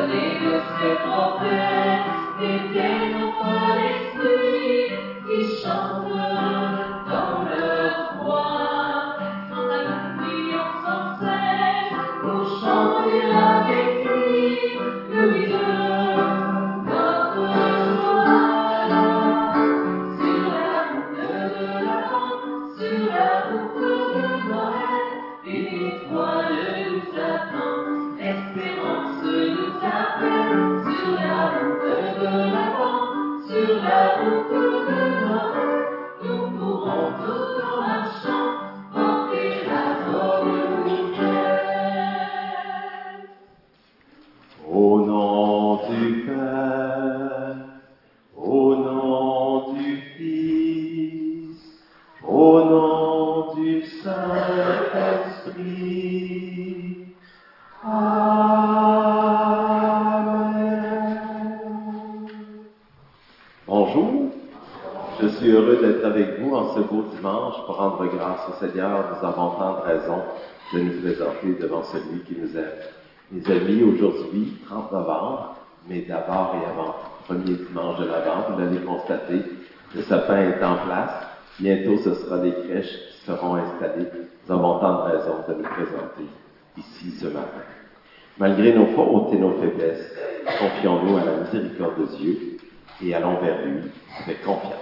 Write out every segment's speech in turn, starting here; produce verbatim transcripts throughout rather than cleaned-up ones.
Pour rendre grâce au Seigneur, nous avons tant de raisons de nous présenter devant celui qui nous aime. Mes amis, aujourd'hui, trente novembre, mais d'abord et avant premier dimanche de l'Avent, vous l'avez constaté, le sapin est en place. Bientôt, ce sera des crèches qui seront installées. Nous avons tant de raisons de nous présenter ici ce matin. Malgré nos fautes et nos faiblesses, confions-nous à la miséricorde de Dieu et allons vers lui avec confiance.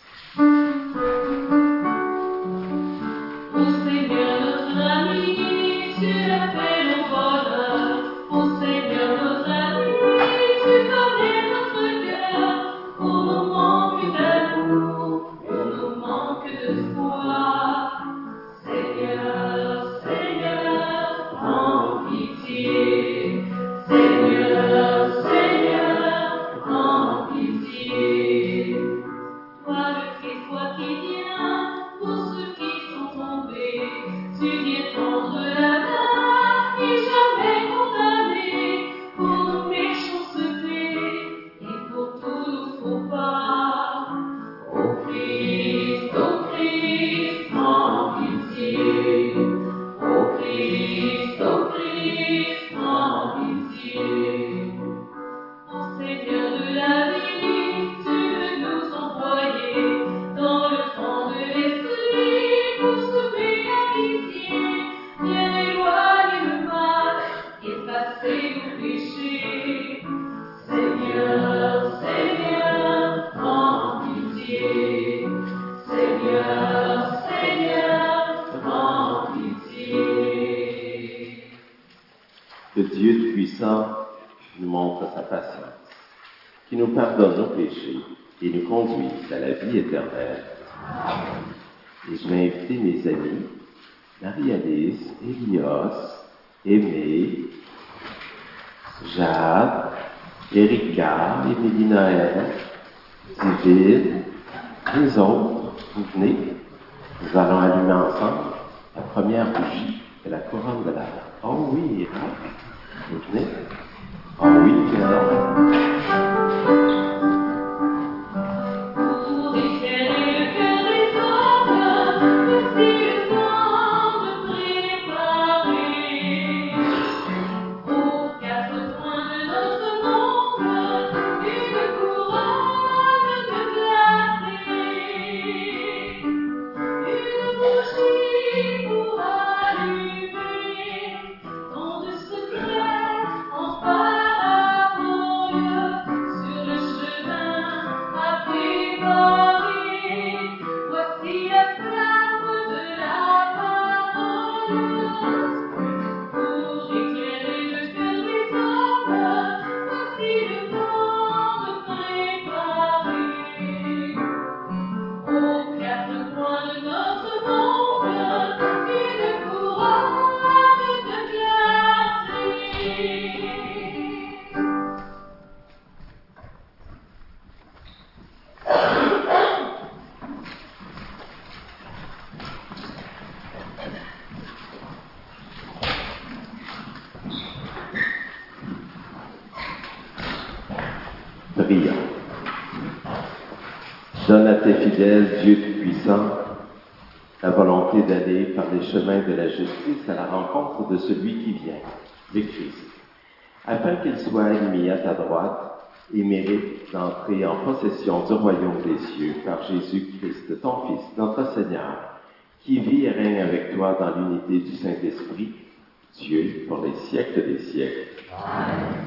Que Dieu Tout-Puissant nous montre sa patience, qui nous pardonne nos péchés et nous conduise à la vie éternelle. Et je vais inviter mes amis, Marie-Alice, Elios, Aimé, Jade, Erika, Émilie Noël, Divine, les autres, vous venez, nous allons allumer ensemble la première bougie de la couronne de l'Avent. Oh oui, Eric, vous venez? Oh oui, bien. Prions. Donne à tes fidèles, Dieu Tout-Puissant, la volonté d'aller par les chemins de la justice à la rencontre de celui qui vient, le Christ, afin qu'il soit admis à ta droite et mérite d'entrer en possession du royaume des cieux par Jésus-Christ, ton Fils, notre Seigneur, qui vit et règne avec toi dans l'unité du Saint-Esprit, Dieu, pour les siècles des siècles. Amen.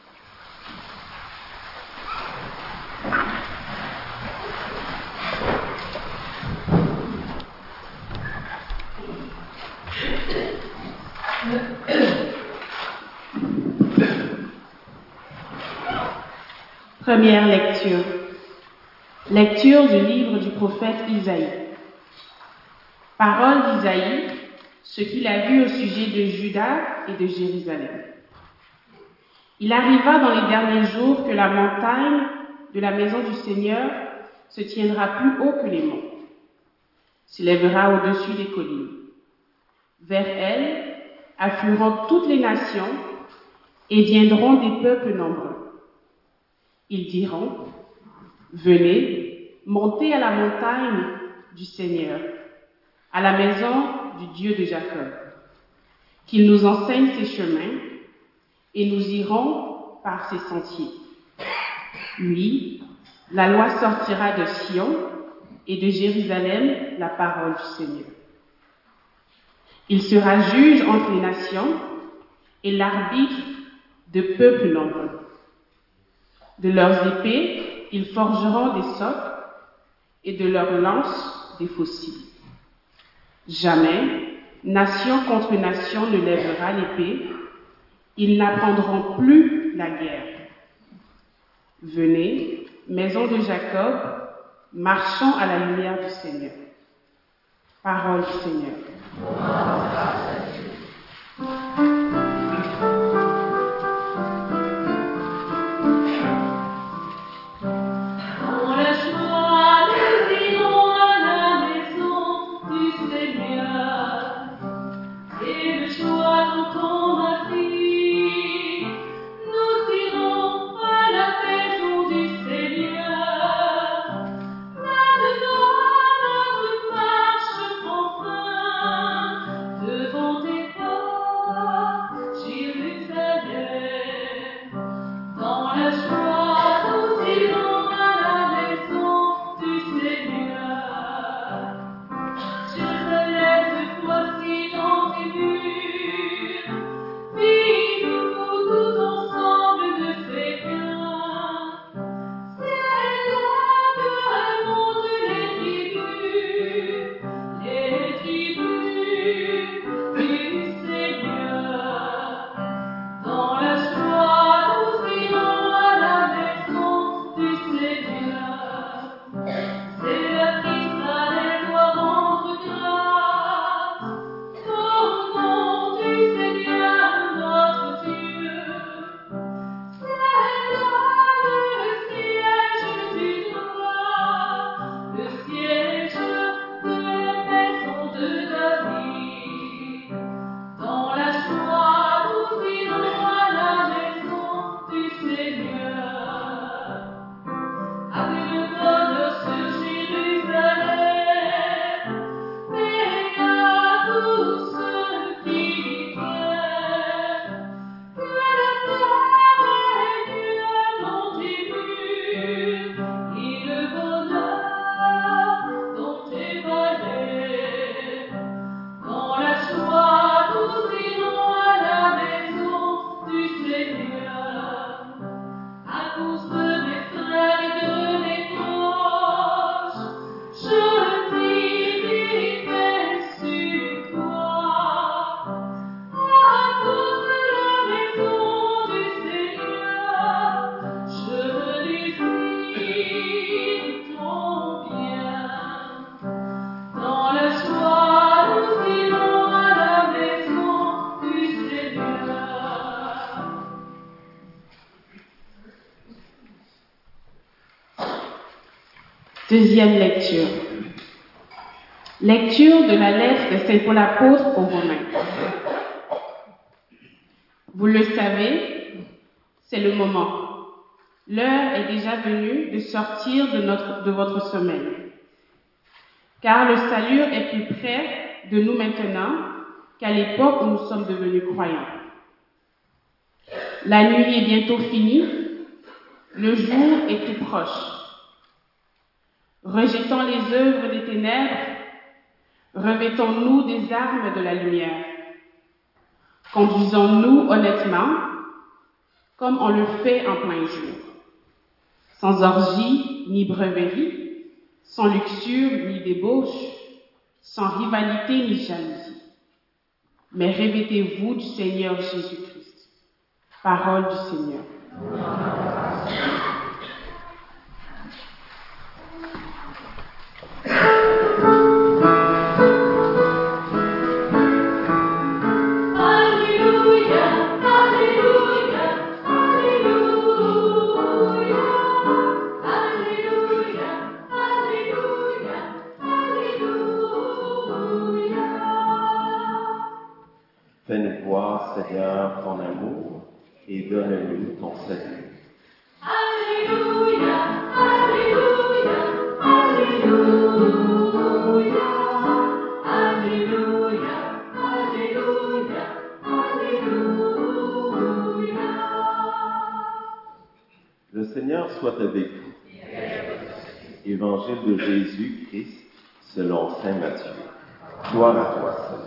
Première lecture. Lecture du livre du prophète Isaïe. Parole d'Isaïe, ce qu'il a vu au sujet de Juda et de Jérusalem. Il arriva dans les derniers jours que la montagne de la maison du Seigneur se tiendra plus haut que les monts, s'élèvera au-dessus des collines. Vers elle afflueront toutes les nations et viendront des peuples nombreux. Ils diront, venez, montez à la montagne du Seigneur, à la maison du Dieu de Jacob, qu'il nous enseigne ses chemins, et nous irons par ses sentiers. Oui, la loi sortira de Sion, et de Jérusalem la parole du Seigneur. Il sera juge entre les nations, et l'arbitre de peuples nombreux. De leurs épées, ils forgeront des socs, et de leurs lances, des faucilles. Jamais, nation contre nation ne lèvera l'épée, ils n'apprendront plus la guerre. Venez, maison de Jacob, marchons à la lumière du Seigneur. Parole du Seigneur. Deuxième lecture. Lecture de la lettre de Saint Paul apôtre aux Romains. Vous le savez, c'est le moment. L'heure est déjà venue de sortir de, notre, de votre sommeil. Car le salut est plus près de nous maintenant qu'à l'époque où nous sommes devenus croyants. La nuit est bientôt finie, le jour est tout proche. Rejetons les œuvres des ténèbres, revêtons-nous des armes de la lumière. Conduisons-nous honnêtement, comme on le fait en plein jour, sans orgie ni breverie, sans luxure ni débauche, sans rivalité ni jalousie. Mais revêtez-vous du Seigneur Jésus-Christ. Parole du Seigneur. Fais-nous voir, Seigneur, ton amour et donne-nous ton salut. Alléluia, Alléluia, Alléluia, Alléluia, Alléluia, Alléluia. Le Seigneur soit avec vous. Évangile de Jésus-Christ selon saint Matthieu. Gloire à toi, Seigneur.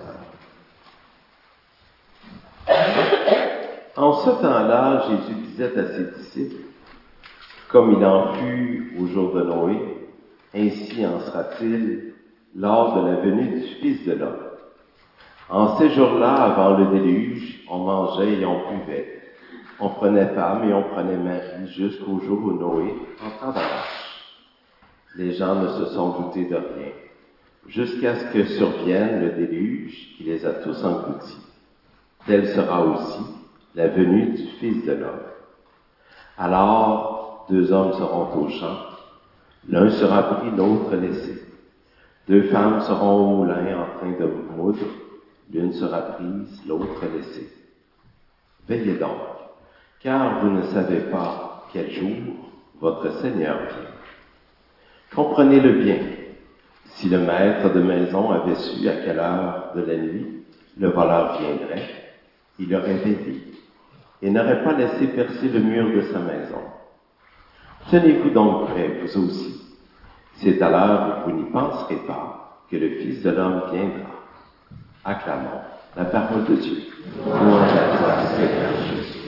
En ce temps-là, Jésus disait à ses disciples, « Comme il en fut au jour de Noé, ainsi en sera-t-il lors de la venue du Fils de l'homme. En ces jours-là, avant le déluge, on mangeait et on buvait. On prenait femme et on prenait mari jusqu'au jour où Noé entra dans l'arche. Les gens ne se sont doutés de rien, jusqu'à ce que survienne le déluge qui les a tous engloutis. Telle sera aussi la venue du Fils de l'homme. Alors, deux hommes seront au champ, l'un sera pris, l'autre laissé. Deux femmes seront au moulin en train de moudre, l'une sera prise, l'autre laissée. Veillez donc, car vous ne savez pas quel jour votre Seigneur vient. Comprenez-le bien. Si le maître de maison avait su à quelle heure de la nuit le voleur viendrait, il aurait veillé et n'aurait pas laissé percer le mur de sa maison. Tenez-vous donc prêts, vous aussi. C'est à l'heure où vous n'y penserez pas que le Fils de l'homme viendra. Acclamons la parole de Dieu. Gloire à toi, Seigneur Jésus.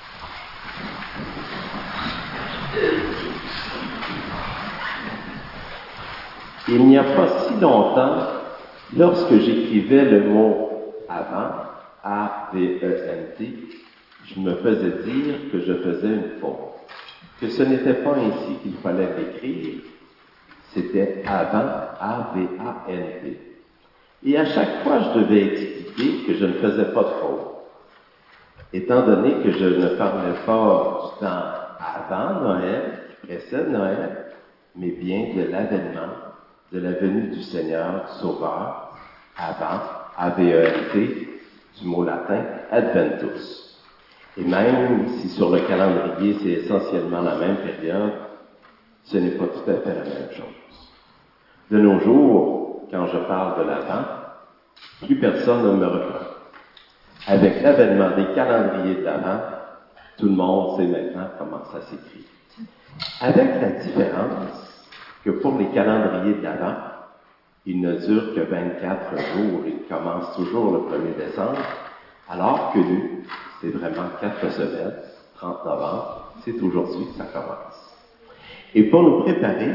Il n'y a pas si longtemps, lorsque j'écrivais le mot « avant », A V E N T, je me faisais dire que je faisais une faute, que ce n'était pas ainsi qu'il fallait l'écrire, c'était avant, A V A N T. Et à chaque fois, je devais expliquer que je ne faisais pas de faute. Étant donné que je ne parlais pas du temps avant Noël, qui précède Noël, mais bien de l'avènement, de la venue du Seigneur, du Sauveur, avant, A V E N T, du mot latin Adventus. Et même si sur le calendrier c'est essentiellement la même période, ce n'est pas tout à fait la même chose. De nos jours, quand je parle de l'Avent, plus personne ne me reprend. Avec l'avènement des calendriers de l'Avent, tout le monde sait maintenant comment ça s'écrit. Avec la différence que pour les calendriers de l'Avent, il ne dure que vingt-quatre jours, il commence toujours le premier décembre, alors que nous, c'est vraiment quatre semaines, trente novembre, c'est aujourd'hui que ça commence. Et pour nous préparer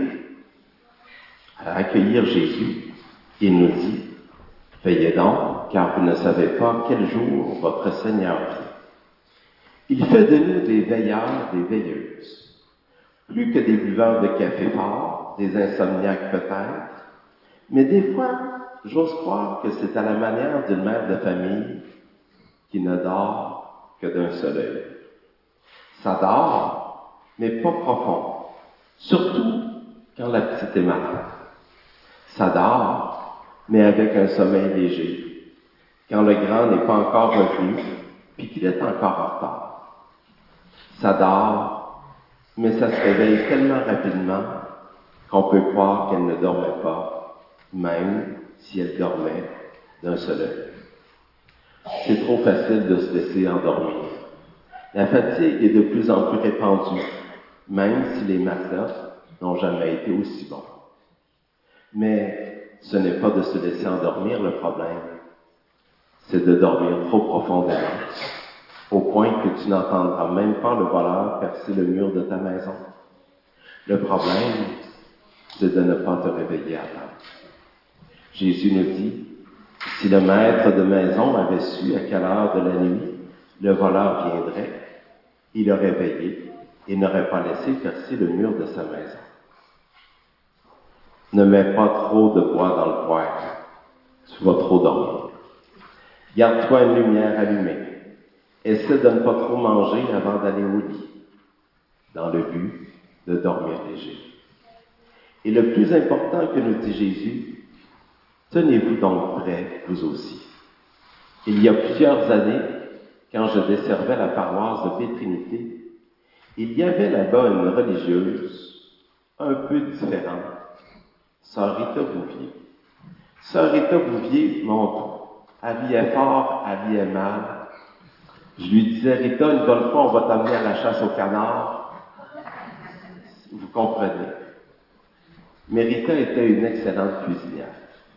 à accueillir Jésus, il nous dit, « Veillez donc, car vous ne savez pas quel jour votre Seigneur vient. » Il fait de nous des veilleurs, des veilleuses, plus que des buveurs de café fort, des insomniaques peut-être, mais des fois, j'ose croire que c'est à la manière d'une mère de famille qui ne dort que d'un seul œil. Ça dort, mais pas profond, surtout quand la petite est malade. Ça dort, mais avec un sommeil léger, quand le grand n'est pas encore revenu, puis qu'il est encore en retard. Ça dort, mais ça se réveille tellement rapidement qu'on peut croire qu'elle ne dormait pas, même si elle dormait d'un seul œil. C'est trop facile de se laisser endormir. La fatigue est de plus en plus répandue, même si les matelas n'ont jamais été aussi bons. Mais ce n'est pas de se laisser endormir le problème, c'est de dormir trop profondément, au point que tu n'entendras même pas le voleur percer le mur de ta maison. Le problème, c'est de ne pas te réveiller à temps. Jésus nous dit, si le maître de maison avait su à quelle heure de la nuit le voleur viendrait, il l'aurait veillé et n'aurait pas laissé percer le mur de sa maison. Ne mets pas trop de bois dans le poêle, tu vas trop dormir. Garde-toi une lumière allumée. Essaie de ne pas trop manger avant d'aller au lit, dans le but de dormir léger. Et le plus important que nous dit Jésus, tenez-vous donc prêts, vous aussi. Il y a plusieurs années, quand je desservais la paroisse de Paix-Trinité, il y avait là-bas une religieuse, un peu différente, Sœur Rita Bouvier. Sœur Rita Bouvier, mon habillait fort, habillait mal. Je lui disais, Rita, une bonne fois, on va t'amener à la chasse au canard. Vous comprenez. Mais Rita était une excellente cuisinière.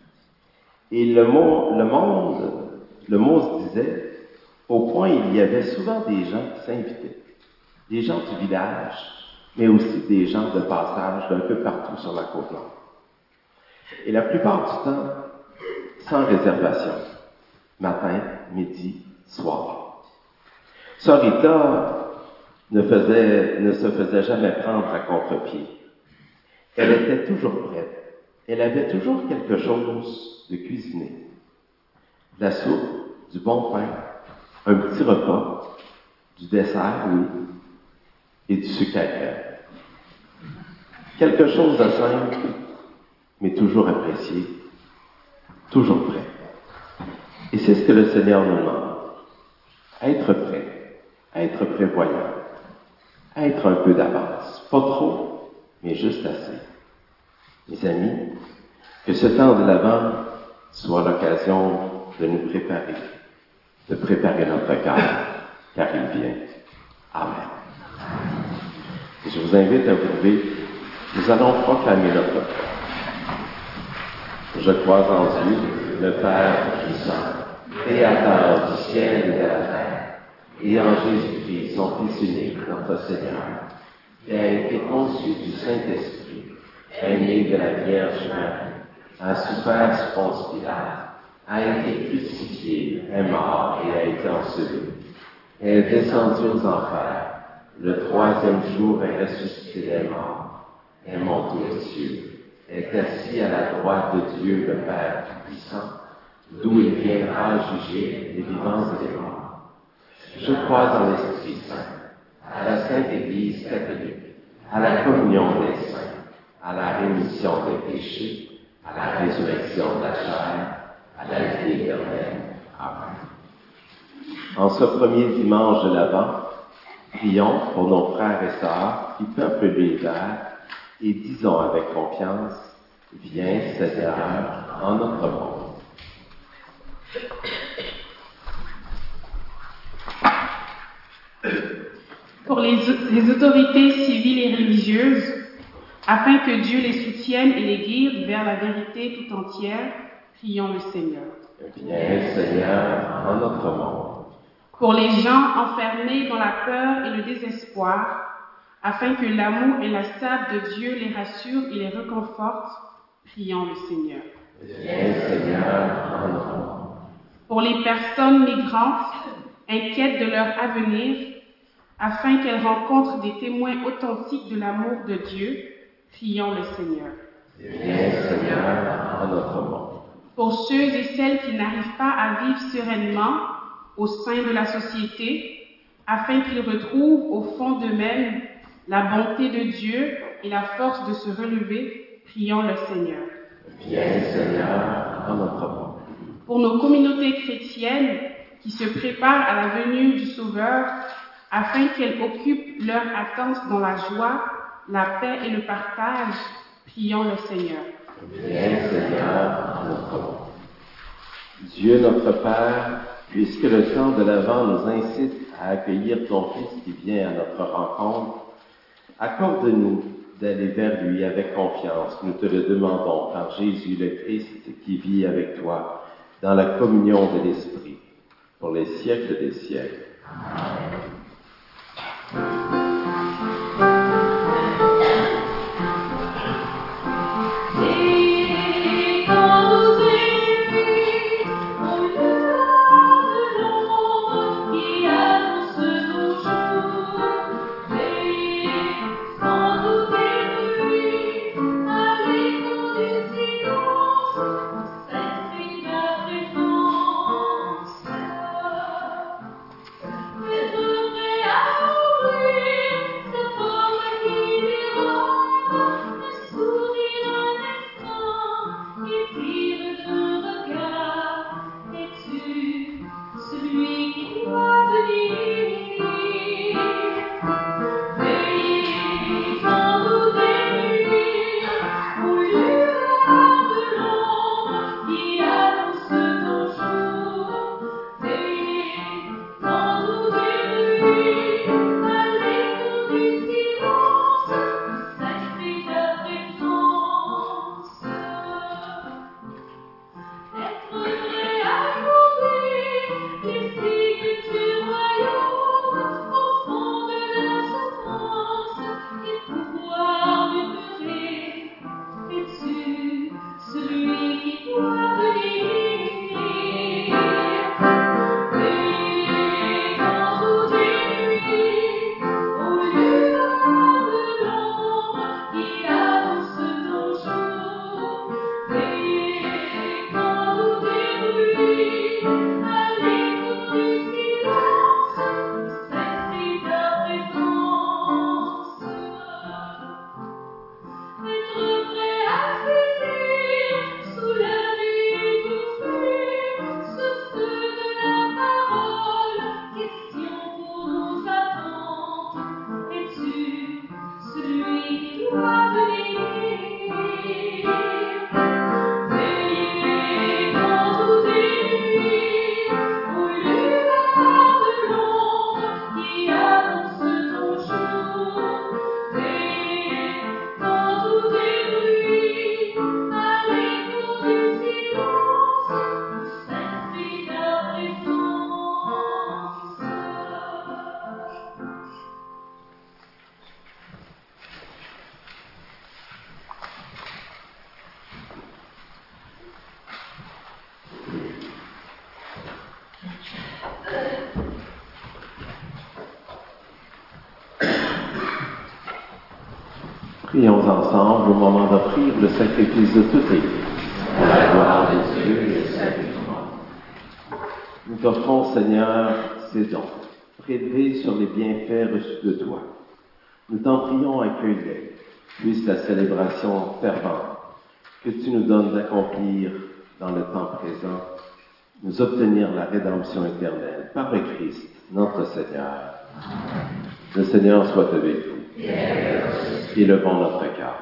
Et le mot, le monde, le mot se disait, au point il y avait souvent des gens qui s'invitaient. Des gens du village, mais aussi des gens de passage d'un peu partout sur la côte nord. Et la plupart du temps, sans réservation. Matin, midi, soir. Sœur Rita ne, faisait, ne se faisait jamais prendre à contre-pied. Elle était toujours prête. Elle avait toujours quelque chose de cuisiné. De la soupe, du bon pain, un petit repas, du dessert, oui, et du sucre à crème. Quelque chose de simple, mais toujours apprécié, toujours prêt. Et c'est ce que le Seigneur nous demande. Être prêt, être prévoyant, être un peu d'avance. Pas trop, mais juste assez. Mes amis, que ce temps de l'Avent soit l'occasion de nous préparer, de préparer notre cœur, car il vient. Amen. Et je vous invite à vous lever. Nous allons proclamer notre foi. Je crois en Dieu, le Père puissant, Créateur du ciel et de la terre, et en Jésus-Christ, son Fils unique, notre Seigneur, qui a été conçu du Saint-Esprit, est né de la Vierge Marie, a souffert sous Ponce Pilate, a été crucifié, est mort et a été enseveli, est descendu aux enfers, le troisième jour est ressuscité des morts, est monté aux cieux, est assis à la droite de Dieu le Père Tout-Puissant, d'où il viendra juger les vivants et les morts. Je crois dans l'Esprit Saint, à la Sainte Église catholique, à la communion des saints, à la rémission des péchés, à la résurrection de la chair, à la vie éternelle. Amen. En ce premier dimanche de l'Avent, prions pour nos frères et sœurs qui peuplent l'univers et disons avec confiance, viens Seigneur en notre monde. Pour les, les autorités civiles et religieuses, afin que Dieu les soutienne et les guide vers la vérité tout entière, prions le Seigneur. Viens Seigneur en notre monde. Pour les gens enfermés dans la peur et le désespoir, afin que l'amour inlassable de Dieu les rassure et les réconforte, prions le Seigneur. Viens Seigneur en notre monde. Pour les personnes migrantes, inquiètes de leur avenir, afin qu'elles rencontrent des témoins authentiques de l'amour de Dieu, prions le Seigneur. Viens Seigneur en notre monde. Pour ceux et celles qui n'arrivent pas à vivre sereinement au sein de la société, afin qu'ils retrouvent au fond d'eux-mêmes la bonté de Dieu et la force de se relever, prions le Seigneur. Viens Seigneur en notre monde. Pour nos communautés chrétiennes qui se préparent à la venue du Sauveur, afin qu'elles occupent leur attente dans la joie, la paix et le partage, prions le Seigneur. Viens Seigneur en notre monde. Dieu notre Père, puisque le temps de l'Avent nous incite à accueillir ton Fils qui vient à notre rencontre, accorde-nous d'aller vers lui avec confiance. Nous te le demandons par Jésus le Christ qui vit avec toi dans la communion de l'Esprit pour les siècles des siècles. Prions ensemble au moment d'offrir le sacrifice de toute l'Église. La gloire de Dieu et le salut du monde. Nous t'offrons, Seigneur, ces dons, prélevés sur les bienfaits reçus de toi. Nous t'en prions, accueille-les. Puisse la célébration fervente que tu nous donnes d'accomplir dans le temps présent, nous obtenir la rédemption éternelle par le Christ, notre Seigneur. Le Seigneur soit avec vous. Élevons notre cœur.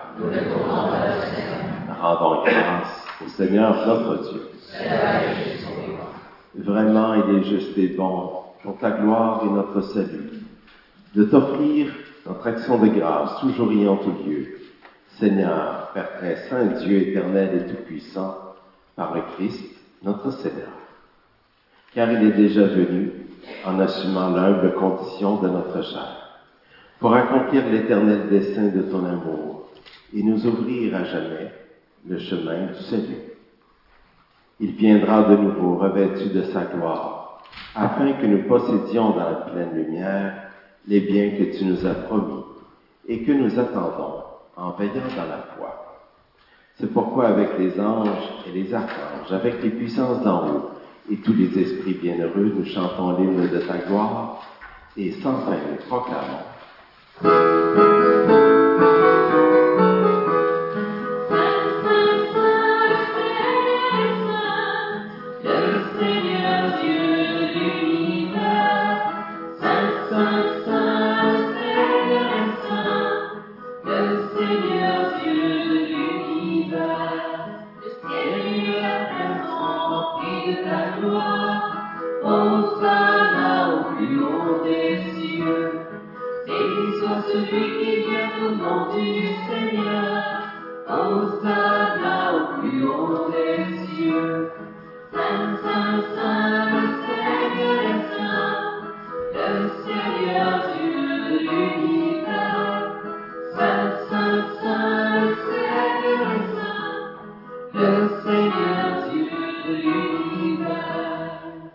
Rendons grâce au Seigneur notre Dieu. Vraiment, il est juste et bon, pour ta gloire et notre salut, de t'offrir notre action de grâce, toujours et en tout lieu. Seigneur, Père très saint, Dieu éternel et tout-puissant, par le Christ, notre Seigneur. Car il est déjà venu, en assumant l'humble condition de notre chair, pour accomplir l'éternel dessein de ton amour et nous ouvrir à jamais le chemin du salut. Il viendra de nouveau revêtu de sa gloire, afin que nous possédions dans la pleine lumière les biens que tu nous as promis et que nous attendons en veillant dans la foi. C'est pourquoi avec les anges et les archanges, avec les puissances d'en haut et tous les esprits bienheureux, nous chantons l'hymne de ta gloire et sans fin nous proclamons. Hosanna au plus haut des celui qui vient au nom du Seigneur. Hosanna au plus haut des cieux. Saint, Saint, Saint, le Seigneur est saint, le Seigneur Dieu de l'univers. Saint, Saint, Saint, le Seigneur est saint, le Seigneur Dieu de l'univers.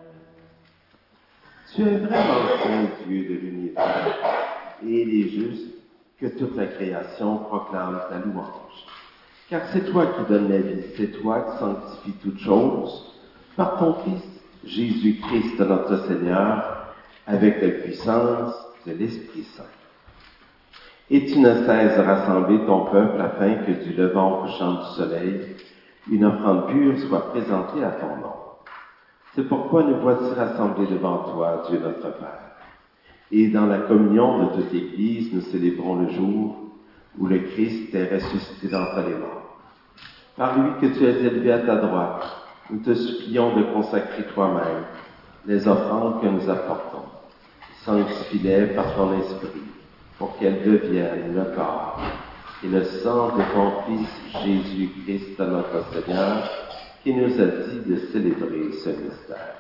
Tu es vraiment saint Dieu de l'univers, et il est juste que toute la création proclame ta louange. Car c'est toi qui donnes la vie, c'est toi qui sanctifies toutes choses, par ton Fils, Jésus-Christ notre Seigneur, avec la puissance de l'Esprit Saint. Et tu ne cesses de rassembler ton peuple afin que du levant au couchant du soleil, une offrande pure soit présentée à ton nom. C'est pourquoi nous voici rassemblés devant toi, Dieu notre Père. Et dans la communion de toute l'Église, nous célébrons le jour où le Christ est ressuscité d'entre les morts. Par lui que tu es élevé à ta droite, nous te supplions de consacrer toi-même les offrandes que nous apportons. Sanctifie-les par ton esprit, pour qu'elles deviennent le corps et le sang de ton Fils Jésus-Christ, notre Seigneur, qui nous a dit de célébrer ce mystère.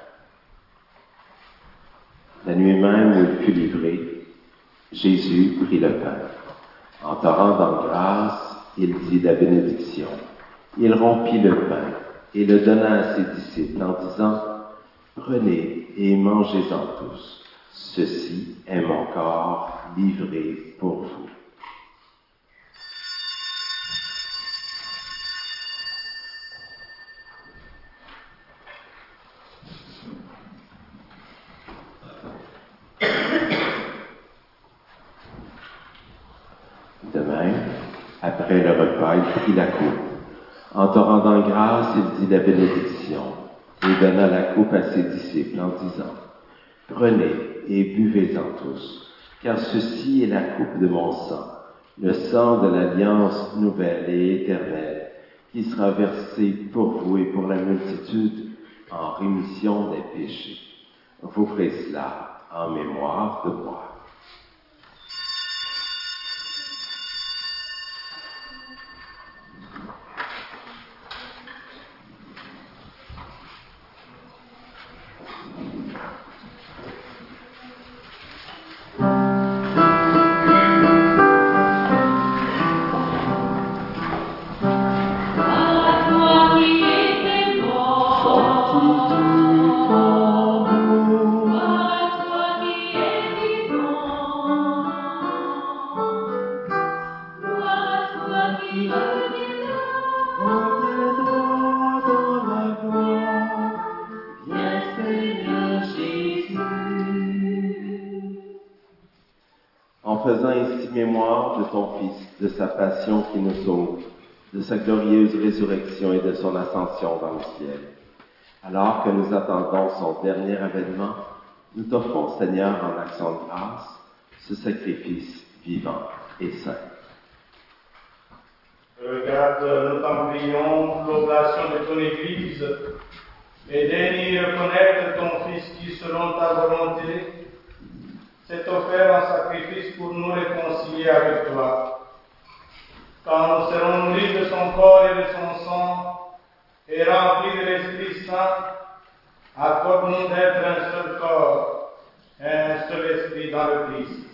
La nuit même où il fut livré, Jésus prit le pain. En te rendant grâce, il dit la bénédiction. Il rompit le pain et le donna à ses disciples en disant, « Prenez et mangez-en tous. Ceci est mon corps livré pour vous. » De même, après le repas, il prit la coupe. En te rendant grâce, il dit la bénédiction et donna la coupe à ses disciples en disant, « Prenez et buvez-en tous, car ceci est la coupe de mon sang, le sang de l'alliance nouvelle et éternelle, qui sera versé pour vous et pour la multitude en rémission des péchés. Vous ferez cela en mémoire de moi. » En faisant ainsi mémoire de ton Fils, de sa passion qui nous sauve, de sa glorieuse résurrection et de son ascension dans le ciel. Alors que nous attendons son dernier avènement, nous t'offrons, Seigneur, en action de grâce, ce sacrifice vivant et saint. Regarde, nous t'en prions, l'oblation de ton Église, et daignes reconnaître ton Fils qui, selon ta volonté, s'est offert en sacrifice pour nous réconcilier avec toi. Quand nous serons nourris de son corps et de son sang, et remplis de l'Esprit Saint, accorde-nous d'être un seul corps et un seul esprit dans le Christ.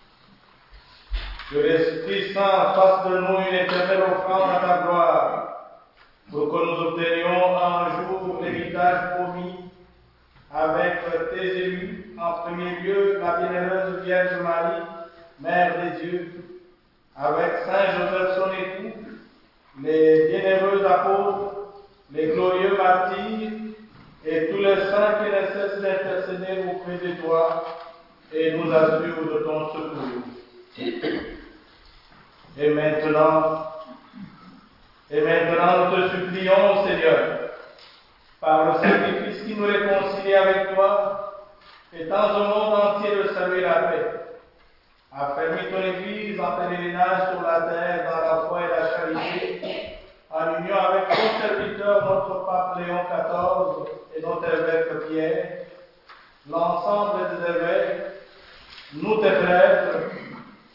Que l'Esprit Saint fasse de nous une éternelle offrande à ta gloire, pour que nous obtenions un jour l'héritage promis avec tes élus, en premier lieu la bienheureuse Vierge Marie, Mère des dieux, avec Saint Joseph son époux, les bienheureux apôtres, les glorieux martyrs, et tous les saints qui ne cessent d'intercéder auprès de toi, et nous assurent de ton secours. Et maintenant, et maintenant nous te supplions, Seigneur, par le sacrifice qui nous réconcilie avec toi, étends au monde entier le salut et la paix. Affermis ton Église en pèlerinage sur la terre dans la foi et la charité, en union avec ton serviteur, notre pape Léon quatorze et notre évêque Pierre, l'ensemble des évêques, nous tes prêtres,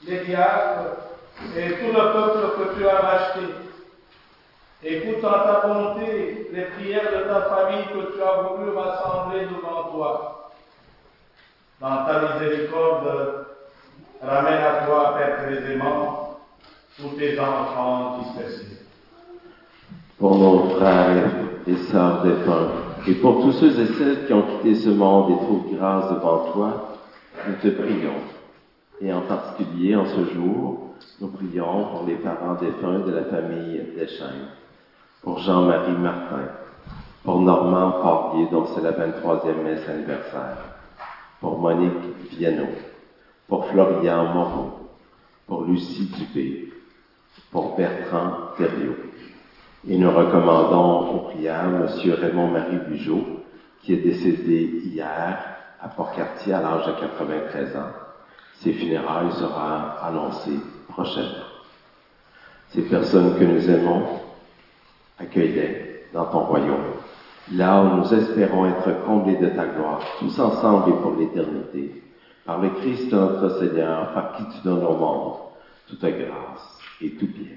les diacres et tout le peuple que tu as racheté. Écoute en ta bonté les prières de ta famille que tu as voulu rassembler devant toi. Dans ta miséricorde, ramène à toi, Père très aimant, tous tes enfants dispersés. Pour nos frères et sœurs défunts, et pour tous ceux et celles qui ont quitté ce monde et trouvent grâce devant toi, nous te prions. Et en particulier, en ce jour, nous prions pour les parents défunts de la famille Deschênes, pour Jean-Marie Martin, pour Normand Porlier, dont c'est la vingt-troisième messe anniversaire, pour Monique Viano, pour Florian Moreau, pour Lucie Dubé, pour Bertrand Thériault. Et nous recommandons aux prières M. Raymond-Marie Bugeaud, qui est décédé hier à Port-Cartier à l'âge de quatre-vingt-treize ans. Ses funérailles seront annoncées prochainement. Ces personnes que nous aimons, accueille-les dans ton royaume, là où nous espérons être comblés de ta gloire, tous ensemble et pour l'éternité, par le Christ notre Seigneur, par qui tu donnes au monde toute grâce et tout bien.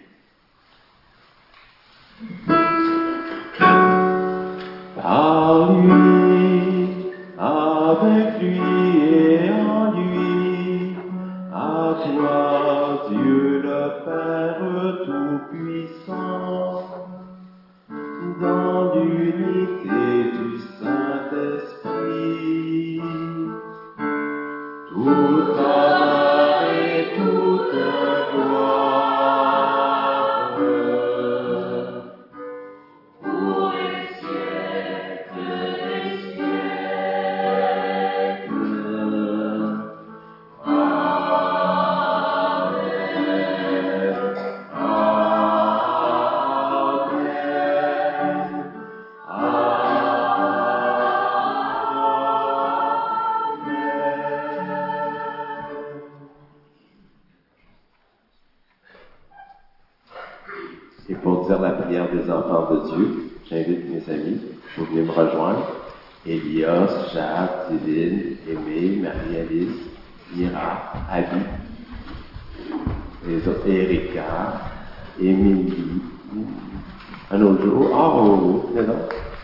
Par lui, avec lui et en lui, à toi, Dieu le Père Tout-Puissant, dans l'unité du Saint-Esprit, tout honneur et toute gloire pour les siècles des siècles. Amen. Amen. Et pour dire la prière des enfants de Dieu, j'invite mes amis pour venir me rejoindre. Elias, Jacques, Divine, Aimé, Marie-Alice, Mira, Abby, les autres, Erika, Émilie, un autre jour, ah, oh, oh, oh, non.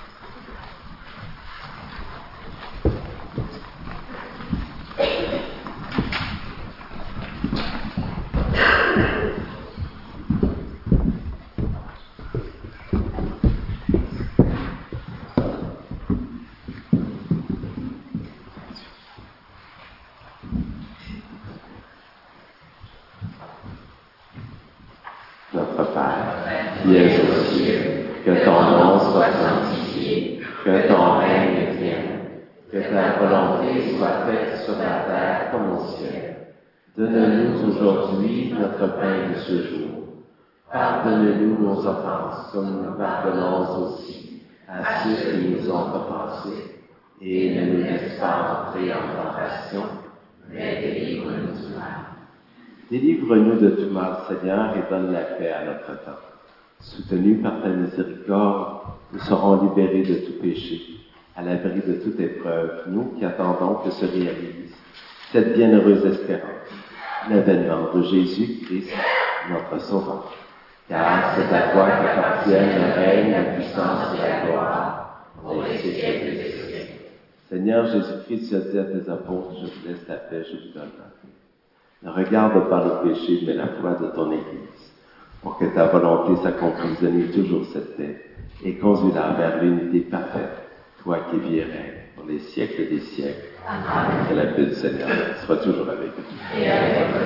Notre Père, qui es aux cieux, que ton nom soit sanctifié, que ton règne vienne, que ta volonté soit faite sur la terre comme au ciel. Donne-nous aujourd'hui notre pain de ce jour. Pardonne-nous nos offenses, comme nous pardonnons aussi à ceux qui nous ont offensés. Et ne nous laisse pas entrer en tentation, mais délivre-nous du mal. Délivre-nous de tout mal, Seigneur, et donne la paix à notre temps. Soutenus par ta miséricorde, nous serons libérés de tout péché, à l'abri de toute épreuve, nous qui attendons que se réalise cette bienheureuse espérance, l'avènement de Jésus-Christ, notre Sauveur. Car c'est à toi qu'appartiennent le règne, la puissance et la gloire, pour les siècles des siècles. Seigneur Jésus-Christ, tu as dit à tes apôtres, je vous laisse la paix, je vous donne la paix. Ne regarde pas le péché, mais la foi de ton Église, pour que ta volonté s'accomplisse. Donne-lui toujours cette paix et conduis-la vers l'unité parfaite, toi qui vis et règnes pour les siècles des siècles. Amen. Que la paix du Seigneur soit toujours avec vous. Et avec vous.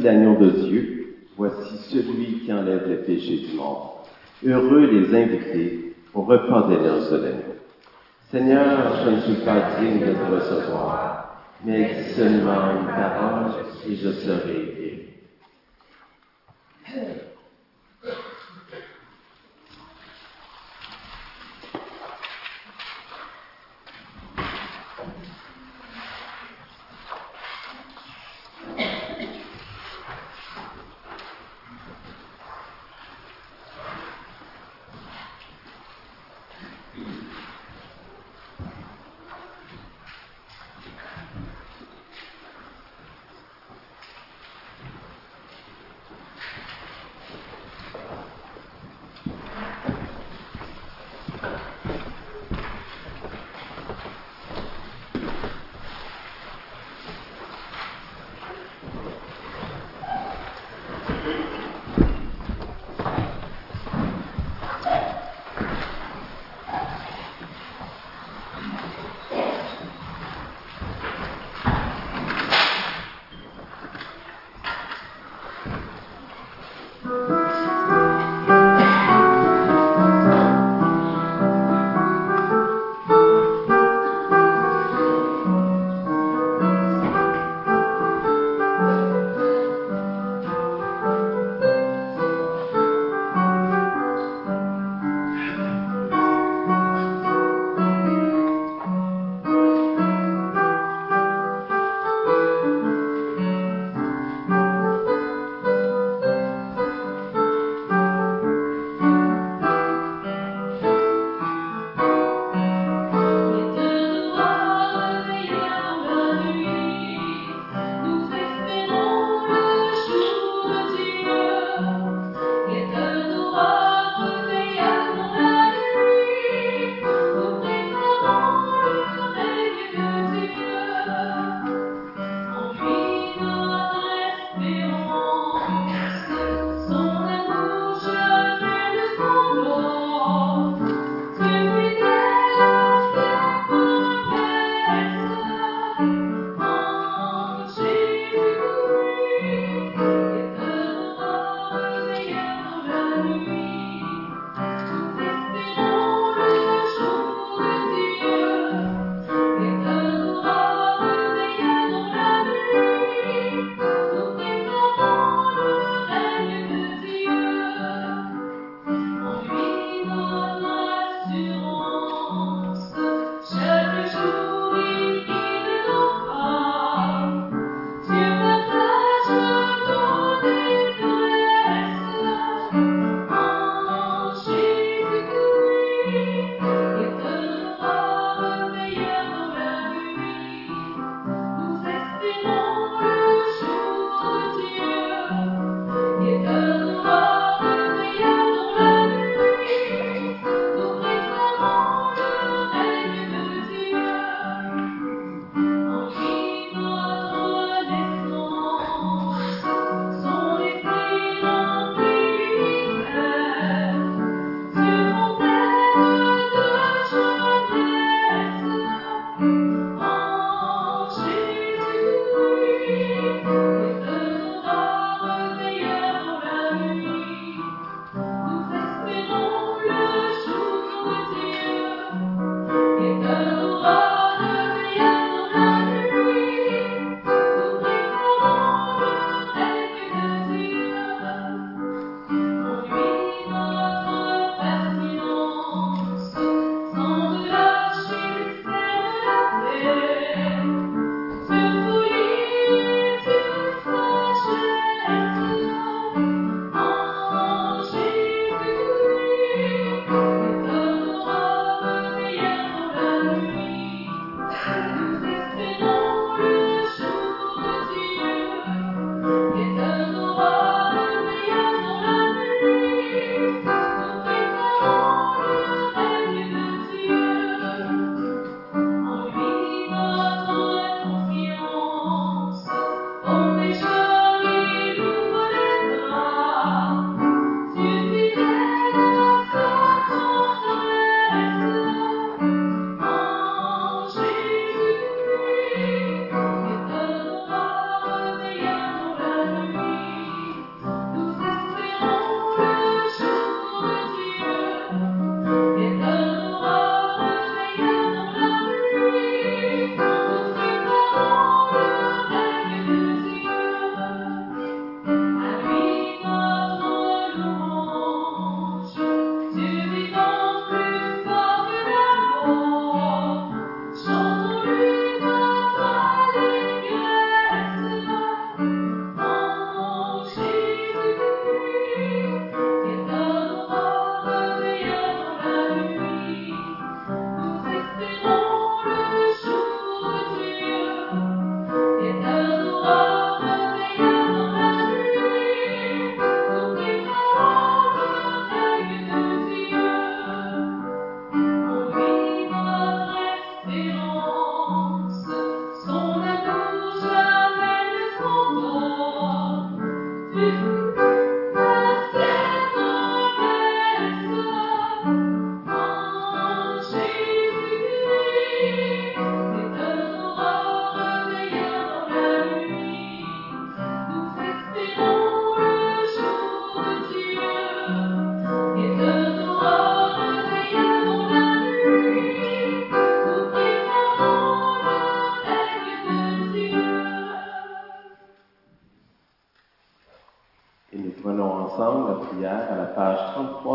l'agneau de Dieu, voici celui qui enlève les péchés du monde. Heureux les invités au repas des noces de l'agneau. Seigneur, je ne suis pas digne de te recevoir, mais dis seulement une parole et je serai guéri.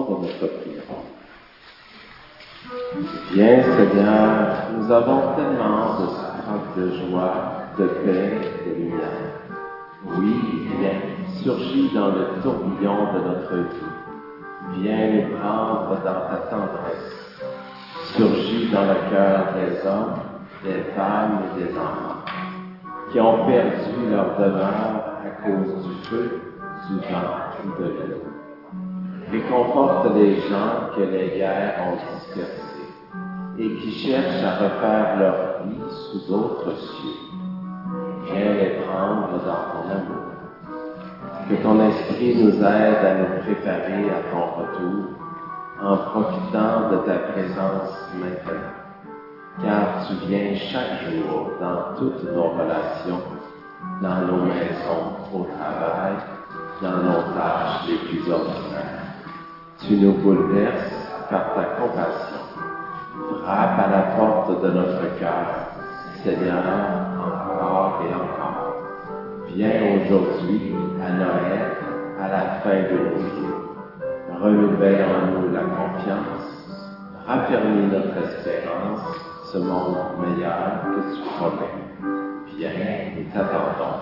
de notre prière. Viens, Seigneur, nous avons tellement de soif, de joie, de paix, de lumière. Oui, viens, surgis dans le tourbillon de notre vie. Viens nous prendre dans ta tendresse. Surgis dans le cœur des hommes, des femmes et des enfants, qui ont perdu leur demeure à cause du feu, du vent ou de l'eau. Réconforte les gens que les guerres ont dispersés et qui cherchent à refaire leur vie sous d'autres cieux. Viens les prendre dans ton amour. Que ton esprit nous aide à nous préparer à ton retour en profitant de ta présence maintenant. Car tu viens chaque jour dans toutes nos relations, dans nos maisons, au travail, dans nos tâches les plus ordinaires. Tu nous bouleverses par ta compassion. Frappe à la porte de notre cœur, Seigneur, encore et encore. Viens aujourd'hui, à Noël, à la fin de nos jours. Renouvelle en nous la confiance, raffermis notre espérance, ce monde meilleur que tu promets. Viens, nous t'attendons.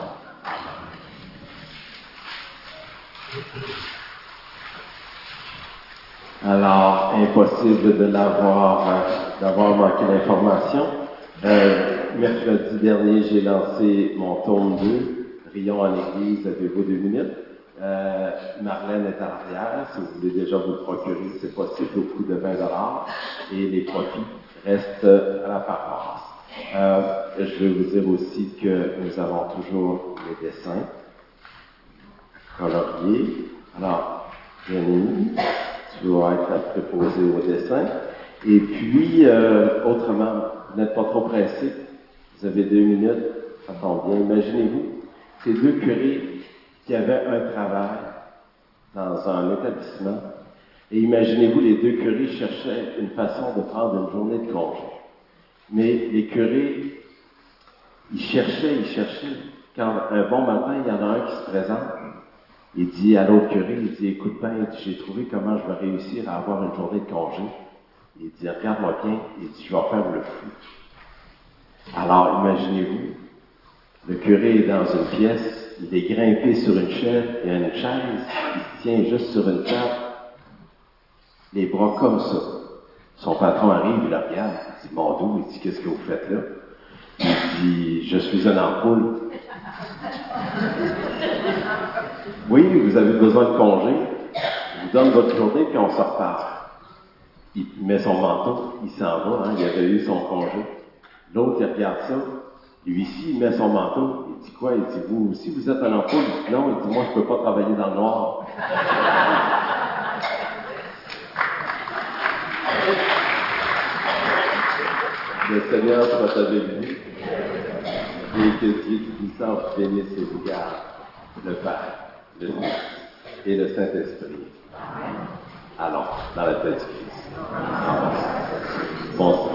Alors, impossible de l'avoir, euh, d'avoir manqué l'information. Euh, mercredi dernier, j'ai lancé mon tome deux, Rions en Église, avez-vous deux minutes? Euh, Marlène est à l'arrière, si vous voulez déjà vous le procurer, c'est possible, au coût de vingt dollars, et les profits restent à la paroisse. Euh, je vais vous dire aussi que nous avons toujours les dessins coloriés. Alors, Jenny, tu vas être préposé au dessin. Et puis, euh, autrement, vous n'êtes pas trop pressé, vous avez deux minutes, ça tombe bien. Imaginez-vous, ces deux curés qui avaient un travail dans un établissement, et imaginez-vous, les deux curés cherchaient une façon de prendre une journée de congé. Mais les curés, ils cherchaient, ils cherchaient. Quand un bon matin, il y en a un qui se présente, il dit à l'autre curé, il dit, écoute bien, j'ai trouvé comment je vais réussir à avoir une journée de congé. Il dit, regarde-moi bien, il dit, je vais faire le fou. Alors, imaginez-vous, le curé est dans une pièce, il est grimpé sur une chaise, il y a une chaise, il se tient juste sur une table, les bras comme ça. Son patron arrive, il le regarde, il dit, mon Dieu, il dit, qu'est-ce que vous faites là? Il dit, je suis une ampoule. Oui, vous avez besoin de congé, je vous donne votre journée, puis on se reparle. Il met son manteau, il s'en va, hein, il avait eu son congé. L'autre, il regarde ça, lui-ci, il met son manteau, il dit quoi? Il dit, vous aussi, vous êtes un ampoule? Il dit, non, il dit, moi, je peux pas travailler dans le noir. Le Seigneur soit avec vous, et que Dieu Tout-Puissant bénisse et vous garde, le Père, le Fils et le Saint-Esprit. Allons, dans la tête du Christ. Bon.